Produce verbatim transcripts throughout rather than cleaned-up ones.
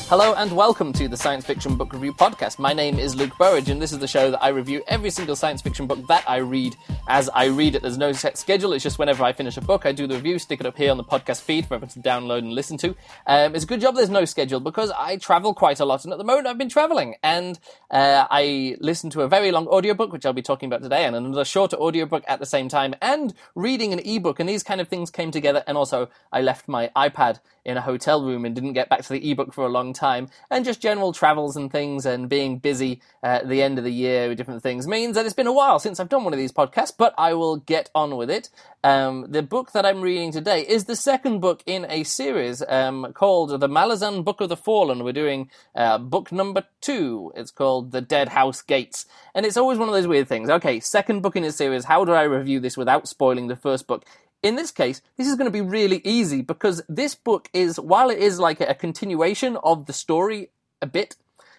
Hello and welcome to the Science Fiction Book Review Podcast. My name is Luke Burridge, and this is the show that I review every single science fiction book that I read as I read it. There's no set schedule, it's just whenever I finish a book, I do the review, stick it up here on the podcast feed for everyone to download and listen to. Um, it's a good job there's no schedule, because I travel quite a lot, and at the moment I've been travelling, and uh, I listen to a very long audiobook, which I'll be talking about today, and another shorter audiobook at the same time, and reading an ebook, and these kind of things came together, and also I left my iPad in a hotel room and didn't get back to the ebook for a long time, and just general travels and things and being busy at the end of the year with different things means that it's been a while since I've done one of these podcasts, but I will get on with it. Um, the book that I'm reading today is the second book in a series um, called The Malazan Book of the Fallen. We're doing uh, book number two. It's called The Dead House Gates. And it's always one of those weird things. Okay, second book in a series, how do I review this without spoiling the first book? In this case, this is going to be really easy, because this book is, while it is like a continuation of the story a bit,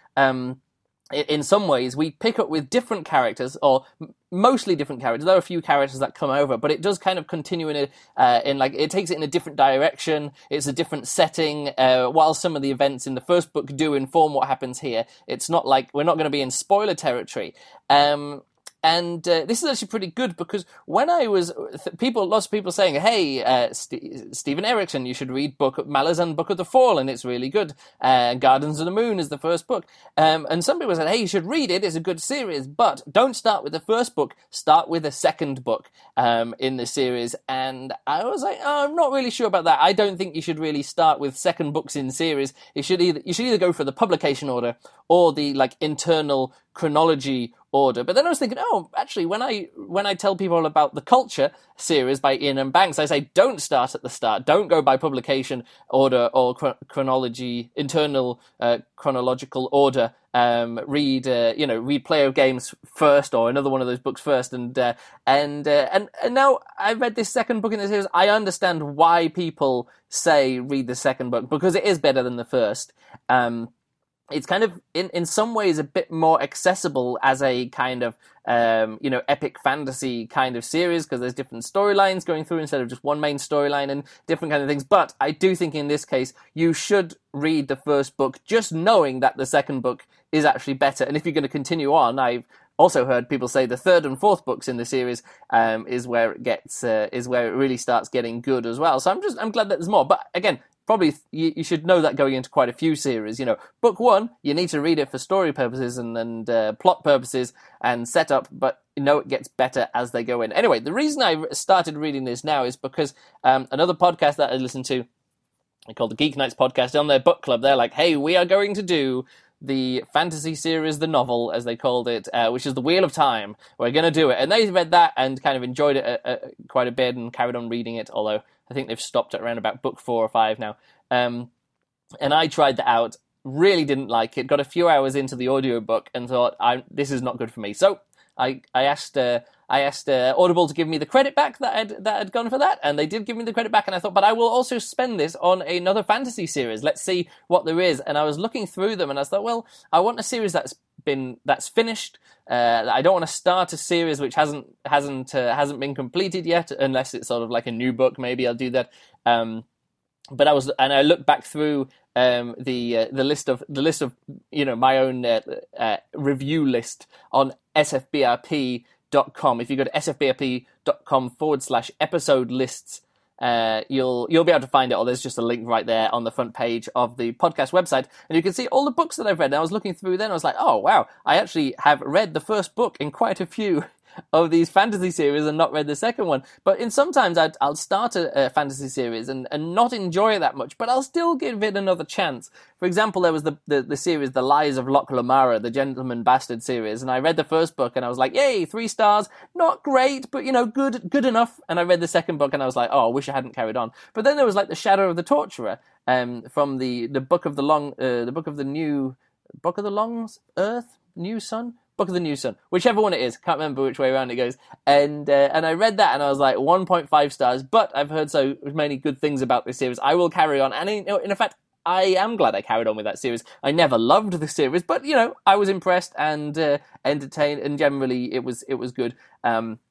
um, in some ways, we pick up with different characters, or mostly different characters. There are a few characters that come over, but it does kind of continue in a, uh, in like, it takes it in a different direction. It's a different setting. Uh, while some of the events in the first book do inform what happens here, it's not like, we're not going to be in spoiler territory. Um, And uh, this is actually pretty good, because when I was, th- people, lots of people saying, hey, uh, St- Stephen Erickson, you should read book Malazan Book of the Fallen, it's really good. Uh, Gardens of the Moon is the first book. Um, and some people said, hey, you should read it, it's a good series, but don't start with the first book, start with the second book um, in the series. And I was like, oh, I'm not really sure about that. I don't think you should really start with second books in series. You should either, you should either go for the publication order or the, like, internal chronology order. But then I was thinking, oh, actually, when I when I tell people about The Culture series by Ian M. Banks, I say don't start at the start, don't go by publication order or chron- chronology, internal uh, chronological order. Um, read, uh, you know, read Play of Games first, or another one of those books first, and uh, and uh, and and now I read this second book in the series. I understand why people say read the second book, because it is better than the first. Um, It's kind of, in, in some ways, a bit more accessible as a kind of, um, you know, epic fantasy kind of series, because there's different storylines going through instead of just one main storyline and different kind of things. But I do think in this case, you should read the first book just knowing that the second book is actually better. And if you're going to continue on, I've also heard people say the third and fourth books in the series um, is where it gets, uh, is where it really starts getting good as well. So I'm just, I'm glad that there's more. But again, probably you, you should know that going into quite a few series. You know, book one, you need to read it for story purposes and, and uh, plot purposes and setup, but you know it gets better as they go in. Anyway, the reason I started reading this now is because um, another podcast that I listen to, called the Geek Nights Podcast, on their book club, they're like, hey, we are going to do the fantasy series, the novel, as they called it, uh, which is The Wheel of Time. We're going to do it. And they read that and kind of enjoyed it uh, uh, quite a bit and carried on reading it, although I think they've stopped at around about book four or five now. Um, and I tried that out, really didn't like it, got a few hours into the audiobook and thought, I, this is not good for me. So I, I asked uh, I asked uh, Audible to give me the credit back that I'd, that had gone for that, and they did give me the credit back, and I thought, but I will also spend this on another fantasy series. Let's see what there is. And I was looking through them, and I thought, well, I want a series that's been that's finished. Uh, I don't want to start a series which hasn't hasn't uh, hasn't been completed yet, unless it's sort of like a new book. Maybe I'll do that. Um, but I was, and I looked back through um, the uh, the list of the list of you know my own uh, uh, review list on S F B R P dot com. If you go to S F B R P dot com forward slash episode lists, uh, you'll you'll be able to find it, or there's just a link right there on the front page of the podcast website, and you can see all the books that I've read. And I was looking through then, I was like, oh wow, I actually have read the first book in quite a few of these fantasy series and not read the second one. But in sometimes I'd, I'll start a, a fantasy series and, and not enjoy it that much, but I'll still give it another chance. For example, there was the, the, the series The Lies of Locke Lamara, the Gentleman Bastard series, and I read the first book and I was like, yay, three stars, not great, but you know, good good enough. And I read the second book and I was like, oh, I wish I hadn't carried on. But then there was like The Shadow of the Torturer, um, from the, the Book of the Long, uh, the Book of the New, Book of the Long Earth, New Sun? Book of the New Sun, whichever one it is, can't remember which way around it goes, and uh, and I read that and I was like one point five stars, but I've heard so many good things about this series, I will carry on, and in, in fact, I am glad I carried on with that series. I never loved the series, but you know, I was impressed and uh, entertained, and generally it was it was good. Um,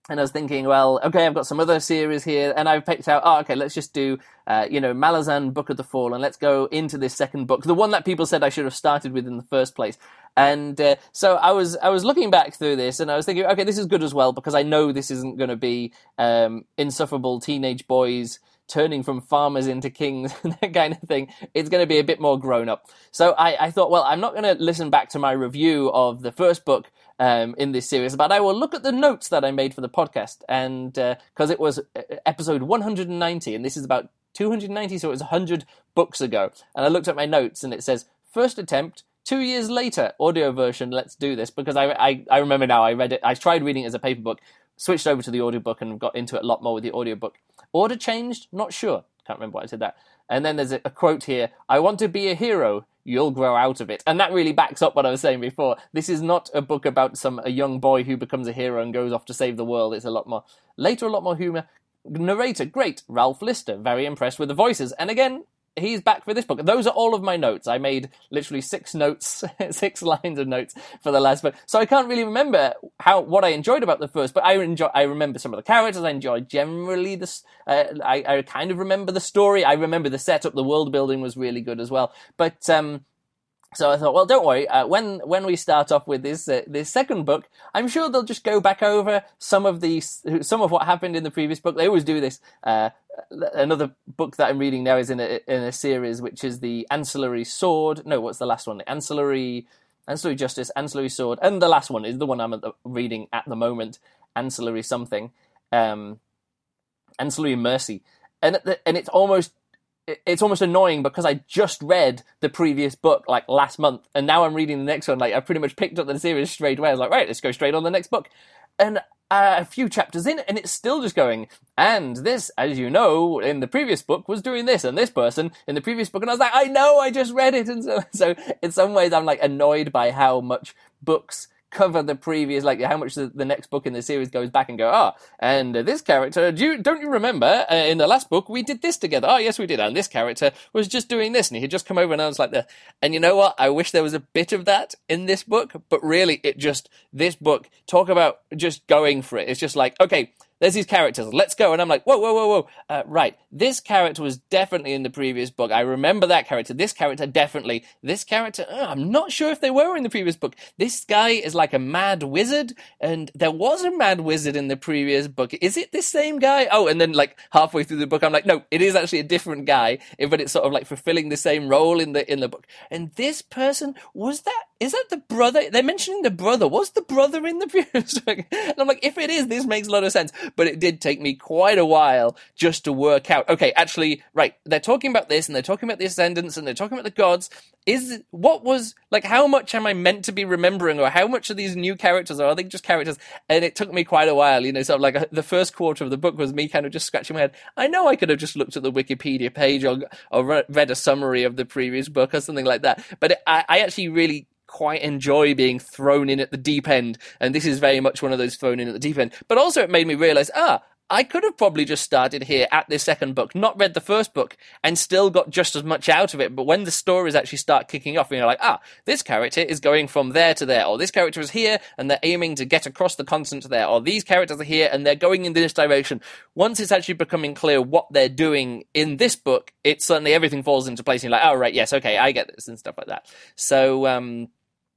And I was thinking, well, okay, I've got some other series here, and I've picked out, oh, okay, let's just do, uh, you know, Malazan, Book of the Fallen. Let's go into this second book, the one that people said I should have started with in the first place. And uh, so I was I was looking back through this, and I was thinking, okay, this is good as well, because I know this isn't going to be um, insufferable teenage boys turning from farmers into kings, that kind of thing. It's going to be a bit more grown up. So I, I thought, well, I'm not going to listen back to my review of the first book um, in this series, but I will look at the notes that I made for the podcast, and because uh, it was episode one hundred ninety, and this is about two hundred ninety, so it was one hundred books ago. And I looked at my notes, and it says, first attempt, two years later, audio version, let's do this, because I, I, I remember now, I read it, I tried reading it as a paper book, switched over to the audiobook and got into it a lot more with the audiobook. Order changed? Not sure. Can't remember why I said that. And then there's a, a quote here, I want to be a hero, you'll grow out of it. And that really backs up what I was saying before. This is not a book about some a young boy who becomes a hero and goes off to save the world. It's a lot more, later a lot more humour. Narrator, great. Ralph Lister, very impressed with the voices. And again, he's back for this book. Those are all of my notes. I made literally six notes, six lines of notes for the last book. So I can't really remember how what I enjoyed about the first, but I enjoy. I remember some of the characters. I enjoyed generally this. Uh, I, I kind of remember the story. I remember the setup. The world building was really good as well. But um, so I thought, well, don't worry. Uh, when when we start off with this uh, this second book, I'm sure they'll just go back over some of the some of what happened in the previous book. They always do this. Uh, Another book that I'm reading now is in a in a series which is the Ancillary Sword. No, what's the last one? The Ancillary Ancillary Justice, Ancillary Sword, and the last one is the one I'm at the, reading at the moment. Ancillary something, um, Ancillary Mercy, and and it's almost it's almost annoying because I just read the previous book like last month, and now I'm reading the next one. Like I pretty much picked up the series straight away. I was like, right, let's go straight on the next book, and. Uh, a few chapters in, and it's still just going, and this, as you know, in the previous book was doing this, and this person in the previous book, and I was like, I know, I just read it, and so, so in some ways I'm like annoyed by how much books cover the previous, like how much the, the next book in the series goes back and go, ah, oh, and uh, this character, do you, don't you remember, uh, in the last book, we did this together, oh yes we did, and this character was just doing this, and he had just come over and I was like, this. And you know what, I wish there was a bit of that in this book, but really, it just, this book, talk about just going for it, it's just like, okay, there's these characters, let's go. And I'm like, whoa, whoa, whoa, whoa. Uh, right, this character was definitely in the previous book. I remember that character. This character, definitely. This character, oh, I'm not sure if they were in the previous book. This guy is like a mad wizard, and there was a mad wizard in the previous book. Is it this same guy? Oh, and then like halfway through the book, I'm like, no, it is actually a different guy, but it's sort of like fulfilling the same role in the in the book. And this person, was that, is that the brother? They're mentioning the brother. Was the brother in the previous book? And I'm like, if it is, this makes a lot of sense. But it did take me quite a while just to work out, okay, actually, right, they're talking about this, and they're talking about the Ascendants, and they're talking about the gods. Is, what was, like, how much am I meant to be remembering, or how much of these new characters, or are they just characters? And it took me quite a while, you know, sort of like, the first quarter of the book was me kind of just scratching my head. I know I could have just looked at the Wikipedia page, or, or read a summary of the previous book, or something like that, but it, I, I actually really quite enjoy being thrown in at the deep end, and this is very much one of those thrown in at the deep end. But also it made me realise, ah, I could have probably just started here at this second book, not read the first book, and still got just as much out of it. But when the stories actually start kicking off, and you're like, ah, this character is going from there to there, or this character is here, and they're aiming to get across the continent to there, or these characters are here, and they're going in this direction. Once it's actually becoming clear what they're doing in this book, it suddenly everything falls into place, and you're like, oh, right, yes, okay, I get this, and stuff like that. So, um...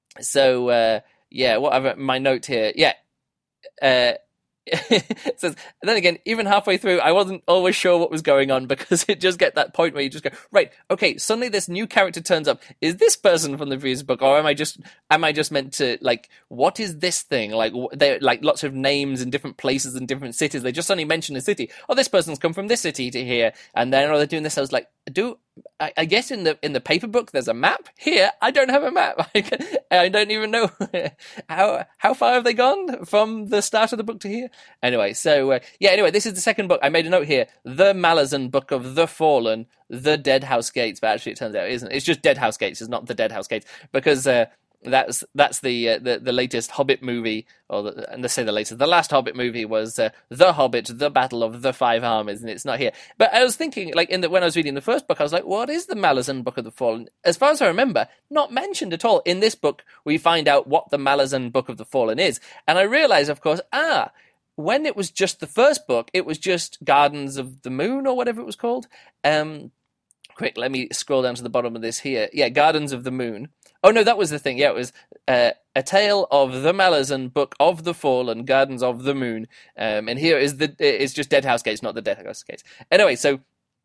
So, uh, yeah, whatever, my note here, yeah, uh, it says, and then again, even halfway through, I wasn't always sure what was going on, because it just get that point where you just go, right, okay, suddenly this new character turns up. Is this person from the previous book, or am I just, am I just meant to, like, what is this thing? Like, they're, like, lots of names in different places and different cities. They just suddenly mention a city. Oh, this person's come from this city to here, and then, oh, they're doing this. I was like, do, I, I guess in the in the paper book there's a map. Here, I don't have a map. I, can, I don't even know how how far have they gone from the start of the book to here. Anyway, so uh, yeah. Anyway, this is the second book. I made a note here: the Malazan Book of the Fallen, the Dead House Gates. But actually, it turns out it isn't. It's just Dead House Gates. It's not the Dead House Gates, because uh, that's that's the, uh, the the latest Hobbit movie, or the, and they say the latest. The last Hobbit movie was uh, The Hobbit, the Battle of the Five Armies, and it's not here. But I was thinking, like, in the, when I was reading the first book, I was like, what is the Malazan Book of the Fallen? As far as I remember, not mentioned at all. In this book, we find out what the Malazan Book of the Fallen is, and I realise, of course, ah, when it was just the first book, it was just Gardens of the Moon or whatever it was called. Um, quick, let me scroll down to the bottom of this here. Yeah, Gardens of the Moon. Oh, no, that was the thing. Yeah, it was uh, A Tale of the Malazan, Book of the Fallen, Gardens of the Moon. Um, and here is the it's just Dead House Gates, not the Dead House Gates. Anyway, so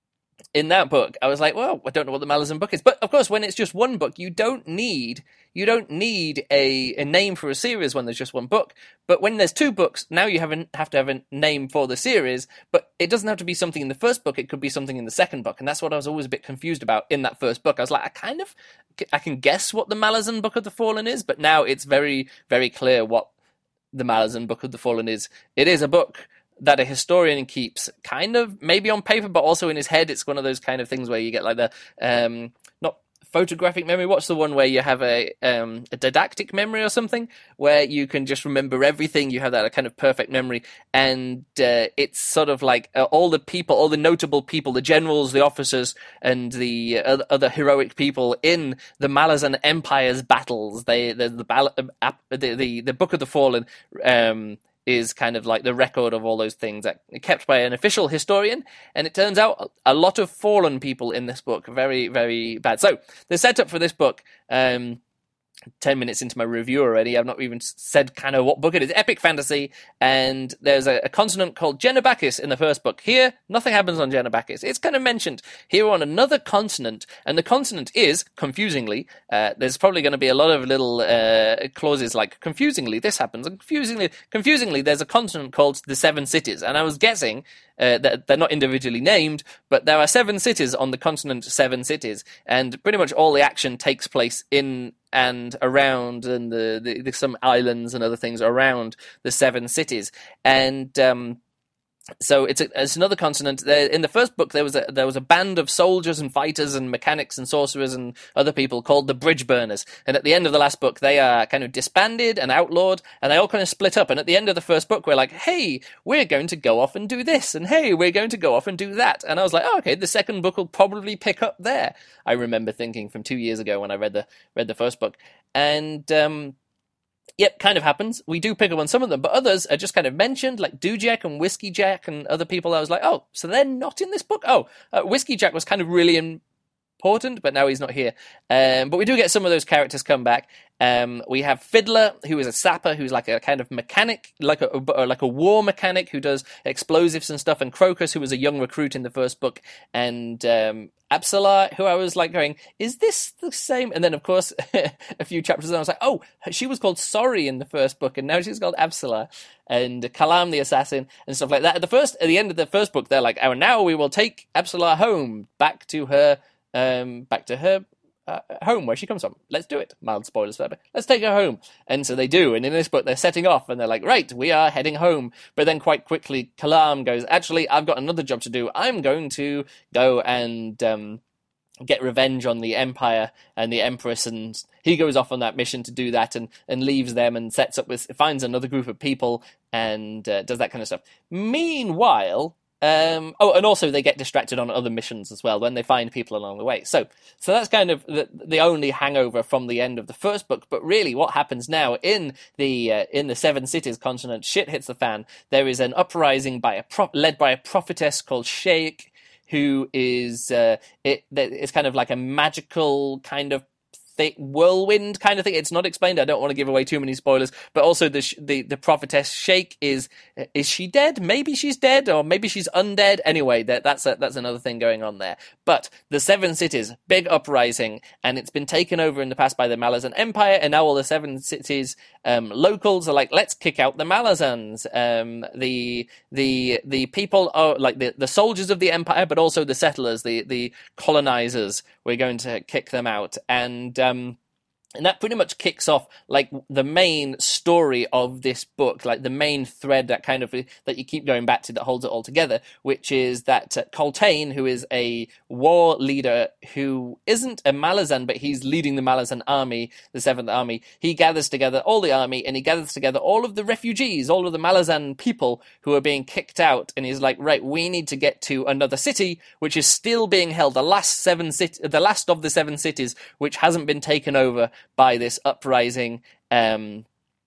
in that book, I was like, well, I don't know what the Malazan book is. But, of course, when it's just one book, you don't need you don't need a, a name for a series when there's just one book. But when there's two books, now you have, a, have to have a name for the series. But it doesn't have to be something in the first book. It could be something in the second book. And that's what I was always a bit confused about in that first book. I was like, I kind of, I can guess what the Malazan Book of the Fallen is. But now it's very, very clear what the Malazan Book of the Fallen is. It is a book that a historian keeps kind of maybe on paper, but also in his head. It's one of those kind of things where you get like the, um, not photographic memory. What's the one where you have a, um, a didactic memory or something where you can just remember everything? You have that kind of perfect memory. And uh, it's sort of like uh, all the people, all the notable people, the generals, the officers, and the uh, other heroic people in the Malazan Empire's battles. They, the, the, uh, the, the, the Book of the Fallen, um, is kind of like the record of all those things that kept by an official historian. And it turns out a lot of fallen people in this book. Very, very bad. So the setup for this book, um, ten minutes into my review already, I've not even said kind of what book it is. Epic fantasy, and there's a, a continent called Genebakis in the first book. Here, nothing happens on Genebakis. It's kind of mentioned here on another continent, and the continent is, confusingly, uh, there's probably going to be a lot of little uh, clauses like, confusingly, this happens, and confusingly, confusingly, there's a continent called the Seven Cities, and I was guessing uh, that they're not individually named, but there are seven cities on the continent, Seven Cities, and pretty much all the action takes place in and around, and the, the, the some islands and other things around the Seven Cities, and um, so it's, a, it's another continent. There, in the first book, there was a there was a band of soldiers and fighters and mechanics and sorcerers and other people called the Bridge Burners. And at the end of the last book, they are kind of disbanded and outlawed, and they all kind of split up. And at the end of the first book, we're like, hey, we're going to go off and do this, and hey, we're going to go off and do that. And I was like, oh, okay, the second book will probably pick up there. I remember thinking from two years ago when I read the read the first book, and um. Yep, kind of happens. We do pick up on some of them, but others are just kind of mentioned, like Dujek and Whiskey Jack and other people. I was like, oh, so they're not in this book? Oh, uh, Whiskey Jack was kind of really important, but now he's not here. Um, but we do get some of those characters come back. Um, we have Fiddler, who is a sapper, who's like a kind of mechanic, like a or like a war mechanic who does explosives and stuff, and Crocus, who was a young recruit in the first book, and um, Absalar, who I was like going, is this the same? And then, of course, a few chapters in, I was like, oh, she was called Sorry in the first book, and now she's called Absalar, and Kalam the assassin, and stuff like that. At the first, at the end of the first book, they're like, oh, now we will take Absalar home, back to her, um, back to her. Uh, home where she comes from. Let's do it. Mild spoilers forever. Let's take her home. And so they do. And in this book, they're setting off and they're like, right, we are heading home. But then quite quickly, Kalam goes, actually, I've got another job to do. I'm going to go and um, get revenge on the Empire and the Empress. And he goes off on that mission to do that and, and leaves them and sets up with, finds another group of people and uh, does that kind of stuff. Meanwhile, Um, oh, and also they get distracted on other missions as well when they find people along the way. So, so that's kind of the, the only hangover from the end of the first book. But really, what happens now in the uh, in the Seven Cities continent? Shit hits the fan. There is an uprising by a pro- led by a prophetess called Sheikh, who is uh, it. It's kind of like a magical kind of Th- whirlwind kind of thing. It's not explained. I don't want to give away too many spoilers. But also the sh- the the prophetess Sheikh is is she dead? Maybe she's dead, or maybe she's undead. Anyway, that that's a, that's another thing going on there. But the Seven Cities, big uprising, and it's been taken over in the past by the Malazan Empire, and now all the Seven Cities um, locals are like, let's kick out the Malazans. Um, the the the people are like the, the soldiers of the Empire, but also the settlers, the the colonizers. We're going to kick them out, and um, and that pretty much kicks off like the main story of this book, like the main thread that kind of that you keep going back to that holds it all together, which is that uh, Coltane, who is a war leader who isn't a Malazan, but he's leading the Malazan army, the Seventh Army. He gathers together all the army, and he gathers together all of the refugees, all of the Malazan people who are being kicked out, and he's like, right, we need to get to another city, which is still being held, the last seven cit- the last of the seven cities, which hasn't been taken over by this uprising um,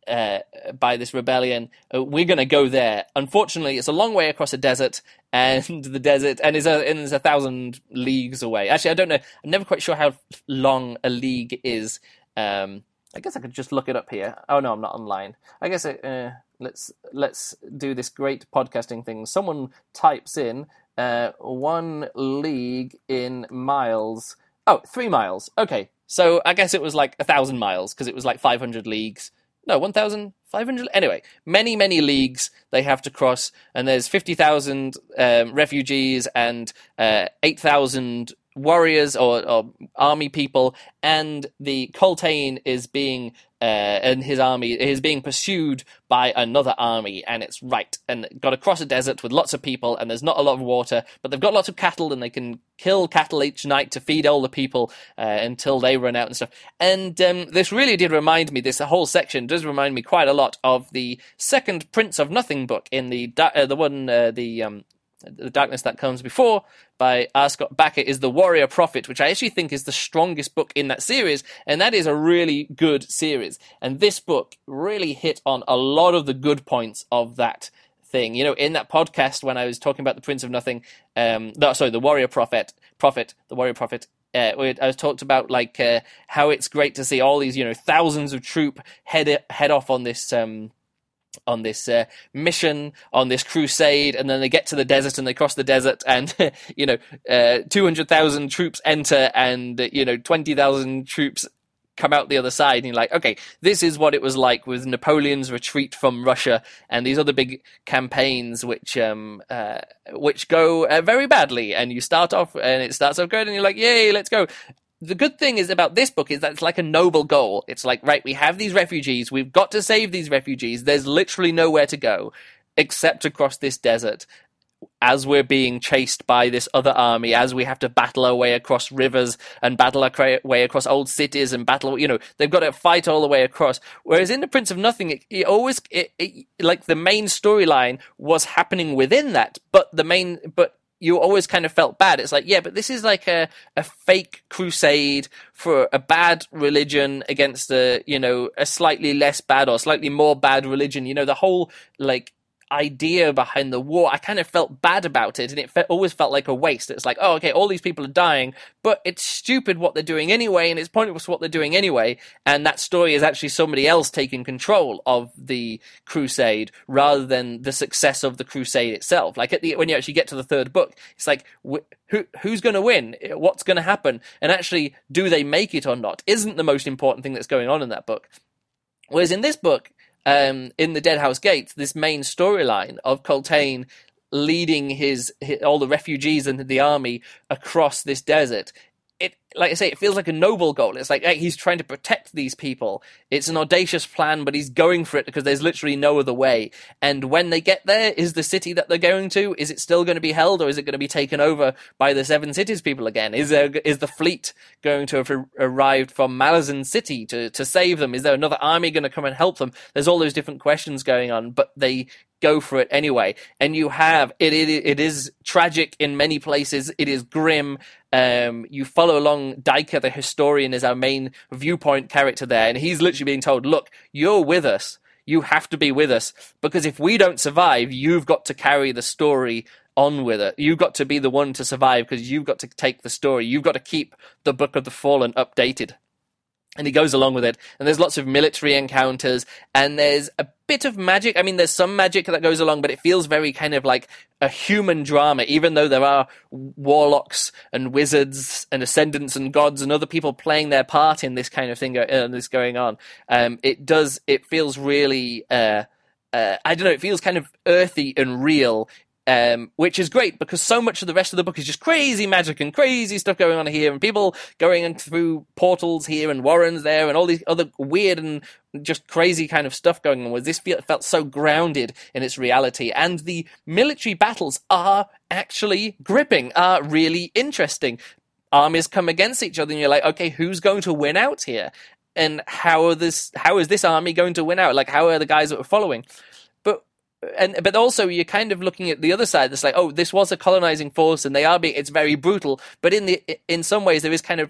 uh, by this rebellion. Uh, we're going to go there. Unfortunately, it's a long way across a desert, and the desert and is a and is a thousand leagues away. Actually, I don't know. I'm never quite sure how long a league is. Um, I guess I could just look it up here. Oh no, I'm not online. I guess it, uh, let's let's do this great podcasting thing. Someone types in uh, one league in miles. Oh, three miles. Okay, so I guess it was like a thousand miles because it was like five hundred leagues. No, one thousand five hundred? Anyway, many, many leagues they have to cross, and there's fifty thousand um, refugees and uh, eight thousand warriors or, or army people, and the Coltane is being, uh, and his army is being pursued by another army, and it's right, and got to cross a desert with lots of people, and there's not a lot of water, but they've got lots of cattle, and they can kill cattle each night to feed all the people uh, until they run out and stuff. And um, this really did remind me, this whole section does remind me quite a lot of the second Prince of Nothing book in the uh, the one uh, the um, The Darkness That Comes Before by R. Scott Bakker is The Warrior Prophet, which I actually think is the strongest book in that series, and that is a really good series. And this book really hit on a lot of the good points of that thing. You know, in that podcast when I was talking about the Prince of Nothing, um, no, sorry, The Warrior Prophet, Prophet, The Warrior Prophet, Uh, I was talked about like uh, how it's great to see all these, you know, thousands of troop head head off on this um, on this uh, mission, on this crusade, and then they get to the desert and they cross the desert, and you know, uh, two hundred thousand troops enter, and you know, twenty thousand troops come out the other side, and you're like, okay, this is what it was like with Napoleon's retreat from Russia and these other big campaigns which um uh, which go uh, very badly, and you start off and it starts off good and you're like, yay, let's go. The good thing is about this book is that it's like a noble goal. It's like, right, we have these refugees, we've got to save these refugees, there's literally nowhere to go except across this desert, as we're being chased by this other army, as we have to battle our way across rivers and battle our way across old cities and battle, you know, they've got to fight all the way across. Whereas in The Prince of Nothing, it, it always, it, it, like the main storyline was happening within that, but the main, but you always kind of felt bad. It's like, yeah, but this is like a, a fake crusade for a bad religion against a, you know, a slightly less bad or slightly more bad religion. You know, the whole, like, idea behind the war, I kind of felt bad about it, and it fe- always felt like a waste. It's like, oh, okay, all these people are dying, but it's stupid what they're doing anyway, and it's pointless what they're doing anyway, and that story is actually somebody else taking control of the crusade rather than the success of the crusade itself. Like, at the when you actually get to the third book, it's like, wh- who who's going to win? What's going to happen? And actually, do they make it or not? Isn't the most important thing that's going on in that book. Whereas in this book, Um, in the Deadhouse Gate, this main storyline of Coltane leading his, his all the refugees and the army across this desert, it, like I say, it feels like a noble goal. It's like, hey, he's trying to protect these people. It's an audacious plan, but he's going for it because there's literally no other way. And when they get there, is the city that they're going to, is it still going to be held, or is it going to be taken over by the Seven Cities people again? Is there, is the fleet going to have arrived from Malazan City to, to save them? Is there another army going to come and help them? There's all those different questions going on, but they go for it anyway. And you have, it, it, it is tragic in many places. It is grim. Um, you follow along Dika, the historian, is our main viewpoint character there, and he's literally being told, look, you're with us. You have to be with us, because if we don't survive, you've got to carry the story on with it. You've got to be the one to survive, because you've got to take the story. You've got to keep the Book of the Fallen updated. And he goes along with it, and there's lots of military encounters, and there's a bit of magic. I mean, there's some magic that goes along, but it feels very kind of like a human drama, even though there are warlocks and wizards and ascendants and gods and other people playing their part in this kind of thing, uh, this going on. Um, it does, it feels really, uh, uh, I don't know, it feels kind of earthy and real. Um, which is great, because so much of the rest of the book is just crazy magic and crazy stuff going on here, and people going through portals here and warrens there and all these other weird and just crazy kind of stuff going on, where this feel, felt so grounded in its reality. And the military battles are actually gripping, are really interesting. Armies come against each other and you're like, okay, who's going to win out here? And how are this, how is this army going to win out? Like, how are the guys that were following? And but also you're kind of looking at the other side. That's like, oh, this was a colonizing force, and they are being, it's very brutal. But in the in some ways, there is kind of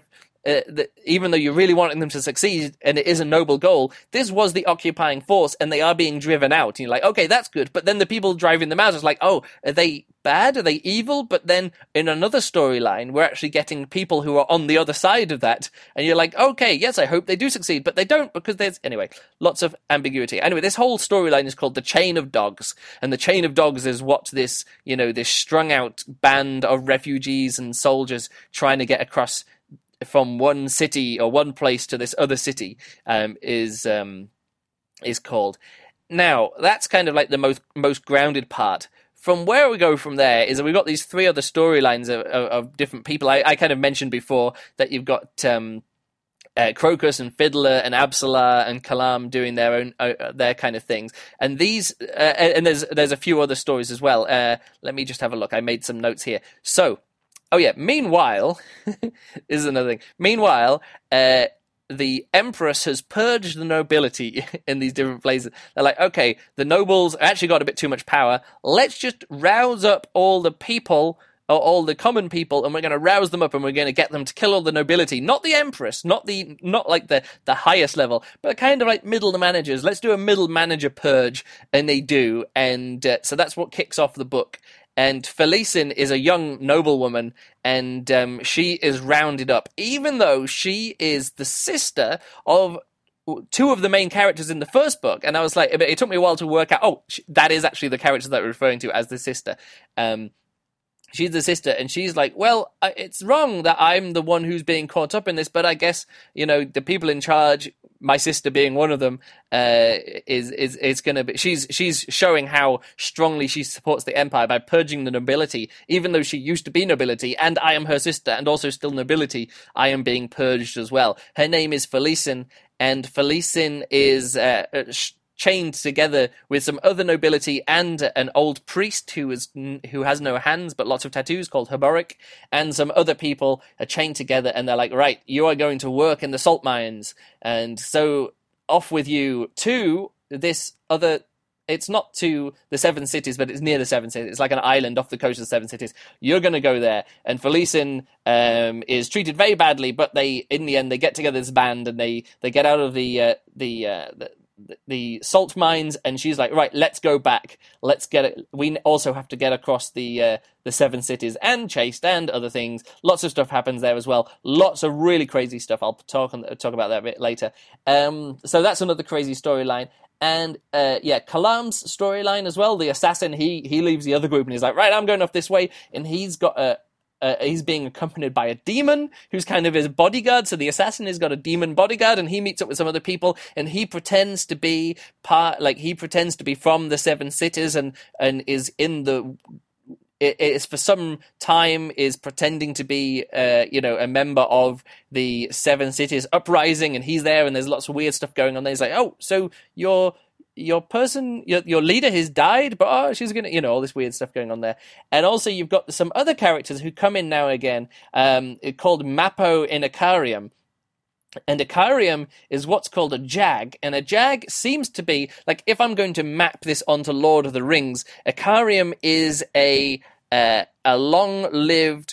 uh, that even though you're really wanting them to succeed and it is a noble goal, this was the occupying force and they are being driven out. And you're like, okay, that's good. But then the people driving them out is like, oh, are they bad? Are they evil? But then in another storyline, we're actually getting people who are on the other side of that. And you're like, okay, yes, I hope they do succeed. But they don't, because there's, anyway, lots of ambiguity. Anyway, this whole storyline is called The Chain of Dogs. And The Chain of Dogs is what this, you know, this strung out band of refugees and soldiers trying to get across from one city or one place to this other city um, is um, is called. Now, that's kind of like the most most grounded part. From where we go from there is that we've got these three other storylines of, of, of different people. I, I kind of mentioned before that you've got um, uh, Crocus and Fiddler and Absola and Kalam doing their own uh, their kind of things. And these uh, and there's there's a few other stories as well. Uh, let me just have a look. I made some notes here. So, oh yeah. Meanwhile, this is another thing. Meanwhile, uh, the Empress has purged the nobility in these different places. They're like, okay, the nobles actually got a bit too much power. Let's just rouse up all the people, or all the common people, and we're going to rouse them up, and we're going to get them to kill all the nobility. Not the Empress, not the not like the, the highest level, but kind of like middle managers. Let's do a middle manager purge, and they do. And uh, so that's what kicks off the book. And Felicin is a young noblewoman, and um, she is rounded up, even though she is the sister of two of the main characters in the first book. And I was like, it took me a while to work out, oh, that is actually the character that we're referring to as the sister. Um, she's the sister, and she's like, well, it's wrong that I'm the one who's being caught up in this, but I guess, you know, the people in charge, my sister being one of them, uh, is is is going to be. She's she's showing how strongly she supports the empire by purging the nobility, even though she used to be nobility, and I am her sister, and also still nobility. I am being purged as well. Her name is Felicin, and Felicin is uh, sh- chained together with some other nobility and an old priest who is who has no hands but lots of tattoos, called Herboric, and some other people are chained together, and they're like, right, you are going to work in the salt mines, and so off with you to this other. It's not to the Seven Cities, but it's near the Seven Cities. It's like an island off the coast of the Seven Cities. You're going to go there, and Felicin um, is treated very badly, but they, in the end, they get together this band, and they, they get out of the uh, the, uh, the the salt mines, and she's like, right, let's go back. Let's get it. We also have to get across the uh, the Seven Cities and Chased and other things. Lots of stuff happens there as well. Lots of really crazy stuff. I'll talk on, talk about that a bit later. Um, so that's another crazy storyline. And uh, yeah, Kalam's storyline as well. The assassin, he he leaves the other group and he's like, right, I'm going off this way, and he's got a. Uh, he's being accompanied by a demon who's kind of his bodyguard. So the assassin has got a demon bodyguard, and he meets up with some other people, and he pretends to be part, like he pretends to be from the Seven Cities, and and is in the. It is for some time is pretending to be, uh, you know, a member of the Seven Cities uprising, and he's there, and there's lots of weird stuff going on there. He's like, oh, so you're. Your person, your your leader has died, but oh, she's gonna, you know, all this weird stuff going on there. And also, you've got some other characters who come in now and again, um, called Mappo in Icarium. And Icarium is what's called a jag, and a jag seems to be, like, if I'm going to map this onto Lord of the Rings, Icarium is a uh, a long-lived,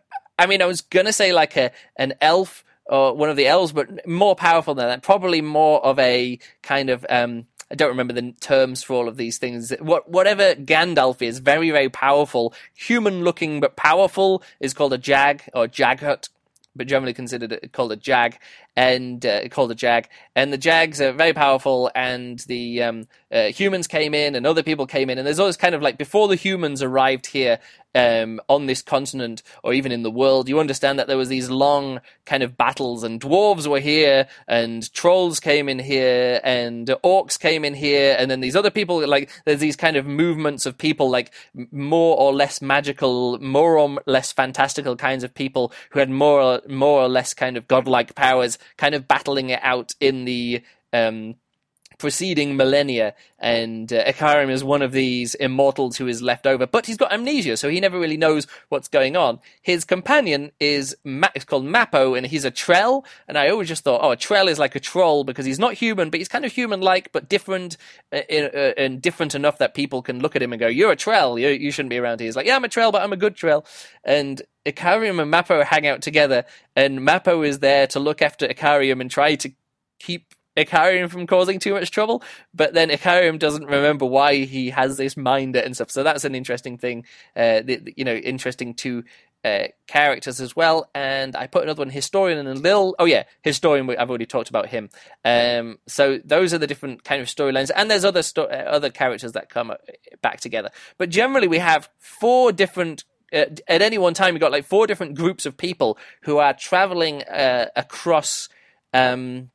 I mean, I was gonna say like a an elf, or one of the elves, but more powerful than that, probably more of a kind of, um, I don't remember the terms for all of these things. What, whatever Gandalf is, very, very powerful, human-looking but powerful, is called a jag, or jaghut, but generally considered called a jag, and uh, called a jag. And the jags are very powerful, and the um, uh, humans came in, and other people came in, and there's always kind of like, before the humans arrived here, Um, on this continent, or even in the world, you understand that there was these long kind of battles, and dwarves were here, and trolls came in here, and orcs came in here, and then these other people, like, there's these kind of movements of people, like, more or less magical, more or less fantastical kinds of people who had more or, more or less kind of godlike powers, kind of battling it out in the um preceding millennia, and uh, Icarium is one of these immortals who is left over, but he's got amnesia, so he never really knows what's going on. His companion is Ma- it's called Mappo, and he's a Trell, and I always just thought, oh, a Trell is like a troll, because he's not human, but he's kind of human-like, but different, uh, uh, and different enough that people can look at him and go, you're a Trell, you, you shouldn't be around here. He's like, yeah, I'm a Trell, but I'm a good Trell. And Ikariam and Mappo hang out together, and Mappo is there to look after Ikariam and try to keep Ikariam from causing too much trouble, but then Ikariam doesn't remember why he has this minder and stuff, so that's an interesting thing, uh, the, the, you know, interesting two uh, characters as well. And I put another one, Historian and Lil. Oh yeah, Historian, I've already talked about him. Um, so those are the different kind of storylines, and there's other sto- uh, other characters that come back together. But generally we have four different, uh, at any one time, we've got like four different groups of people who are traveling uh, across... Um,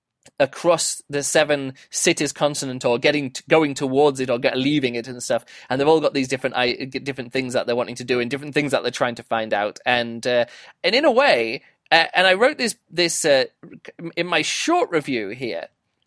across the seven cities continent, or getting to, going towards it, or get, leaving it and stuff, and they've all got these different different things that they're wanting to do and different things that they're trying to find out, and uh, and in a way, uh, and I wrote this this uh, in my short review here,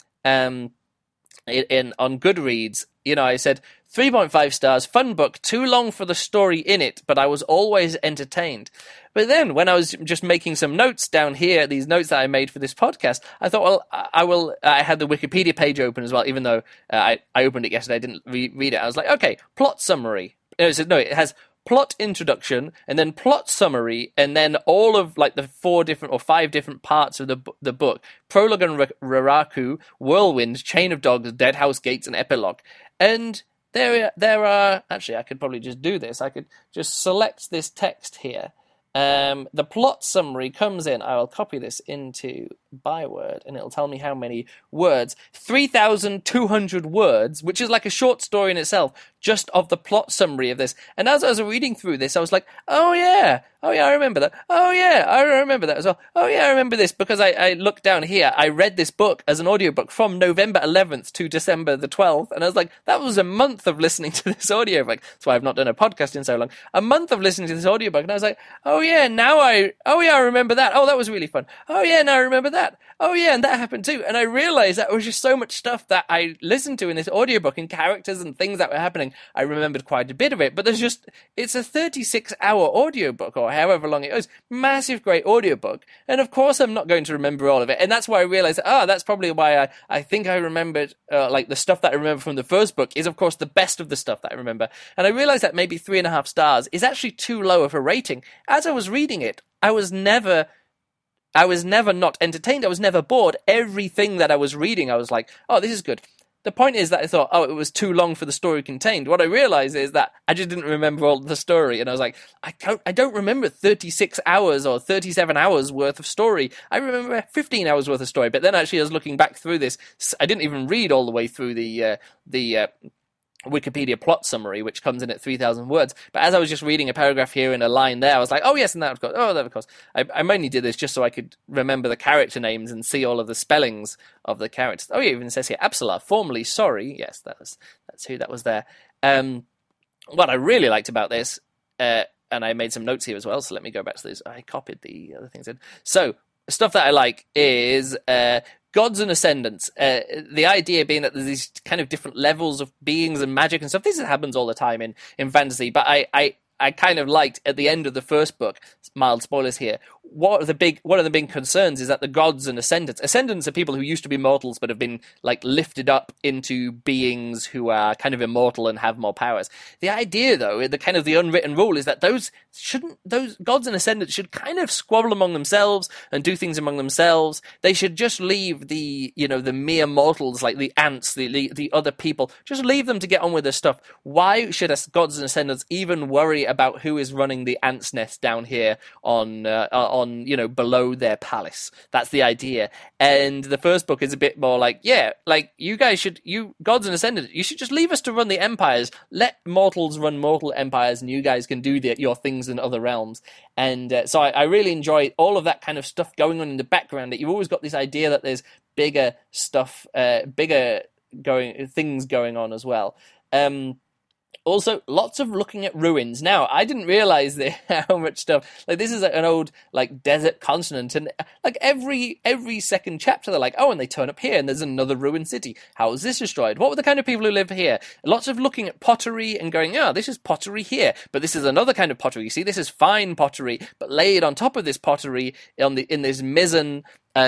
um, in, in on Goodreads. You know, I said three point five stars, fun book, too long for the story in it, but I was always entertained. But then, when I was just making some notes down here, these notes that I made for this podcast, I thought, well, I will. I had the Wikipedia page open as well, even though uh, I, I opened it yesterday, I didn't re- read it. I was like, okay, plot summary. No, it says, no, it has plot introduction, and then plot summary, and then all of like the four different or five different parts of the the book: prologue and R- Raraku, Whirlwind, Chain of Dogs, Deadhouse Gates, and epilogue. And there, there are actually, I could probably just do this. I could just select this text here. Um, the plot summary comes in. I will copy this into Byword, and it'll tell me how many words. three thousand two hundred words, which is like a short story in itself, just of the plot summary of this. And as I was reading through this, I was like, oh yeah, oh yeah, I remember that. Oh yeah, I remember that as well. Oh yeah, I remember this, because I, I looked down here. I read this book as an audiobook from November eleventh to December the twelfth, and I was like, that was a month of listening to this audiobook. That's why I've not done a podcast in so long. A month of listening to this audiobook, and I was like, oh yeah, now I, oh yeah, I remember that. Oh, that was really fun. Oh yeah, now I remember that. Oh yeah, and that happened too. And I realized that was just so much stuff that I listened to in this audiobook, and characters and things that were happening. I remembered quite a bit of it, but there's just, it's a thirty-six hour audiobook, or however long it was. Massive, great audiobook. And of course I'm not going to remember all of it. And that's why I realized, ah, oh, that's probably why I, I think I remembered, uh, like the stuff that I remember from the first book is of course the best of the stuff that I remember. And I realized that maybe three and a half stars is actually too low of a rating. As I was reading it, I was never... I was never not entertained. I was never bored. Everything that I was reading, I was like, oh, this is good. The point is that I thought, oh, it was too long for the story contained. What I realized is that I just didn't remember all the story. And I was like, I don't, I don't remember thirty-six hours or thirty-seven hours worth of story. I remember fifteen hours worth of story. But then actually, I was looking back through this. I didn't even read all the way through the, uh, the, uh, Wikipedia plot summary, which comes in at three thousand words. But as I was just reading a paragraph here and a line there, I was like, oh yes, and that of course, oh that of course. I, I mainly did this just so I could remember the character names and see all of the spellings of the characters. Oh yeah, it even says here, Absalar, formerly sorry. Yes, that was, that's who that was there. Um, what I really liked about this, uh, and I made some notes here as well, so let me go back to this. I copied the other things in. So, stuff that I like is... Uh, Gods and Ascendants, uh, the idea being that there's these kind of different levels of beings and magic and stuff. This happens all the time in, in fantasy, but I, I, I kind of liked at the end of the first book, mild spoilers here, what are the big, one of the big concerns is that the gods and ascendants, ascendants are people who used to be mortals but have been like lifted up into beings who are kind of immortal and have more powers. The idea though, the kind of the unwritten rule is that those shouldn't, those gods and ascendants should kind of squabble among themselves and do things among themselves. They should just leave the, you know, the mere mortals like the ants, the, the, the other people, just leave them to get on with their stuff. Why should us gods and ascendants even worry about who is running the ants nest down here on, uh, on, you know, below their palace? That's the idea. And the first book is a bit more like, yeah, like you guys should, you gods and ascendants, you should just leave us to run the empires. Let mortals run mortal empires, and you guys can do the, your things in other realms. And uh, so I, I really enjoy all of that kind of stuff going on in the background. That you've always got this idea that there's bigger stuff, uh, bigger going things going on as well. Um, Also, lots of looking at ruins. Now, I didn't realize the, how much stuff, like this is an old, like, desert continent, and like every every second chapter they're like, oh, and they turn up here, and there's another ruined city. How was this destroyed? What were the kind of people who live here? Lots of looking at pottery and going, oh, this is pottery here, but this is another kind of pottery. You see, this is fine pottery, but laid on top of this pottery on the in this mizzen, um,